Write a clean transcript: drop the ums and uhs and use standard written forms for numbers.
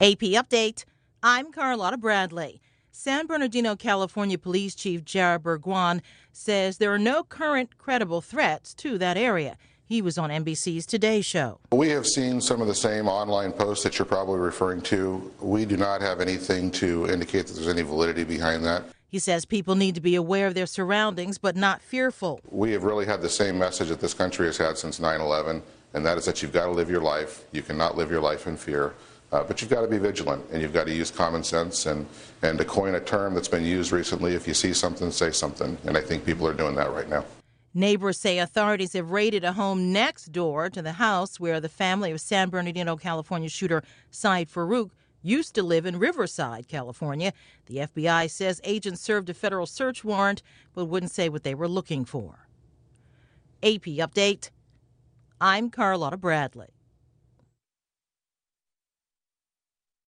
AP Update. I'm Carlotta Bradley. San Bernardino, California Police Chief Jared Burguan says there are no current credible threats to that area. He was on NBC's Today Show. We have seen some of the same online posts that you're probably referring to. We do not have anything to indicate that there's any validity behind that. He says people need to be aware of their surroundings but not fearful. We have really had the same message that this country has had since 9/11, and that is that you've got to live your life. You cannot live your life in fear. But you've got to be vigilant, and you've got to use common sense, and to coin a term that's been used recently, if you see something, say something. And I think people are doing that right now. Neighbors say authorities have raided a home next door to the house where the family of San Bernardino, California shooter Syed Farook used to live in Riverside, California. The FBI says agents served a federal search warrant but wouldn't say what they were looking for. AP Update. I'm Carlotta Bradley.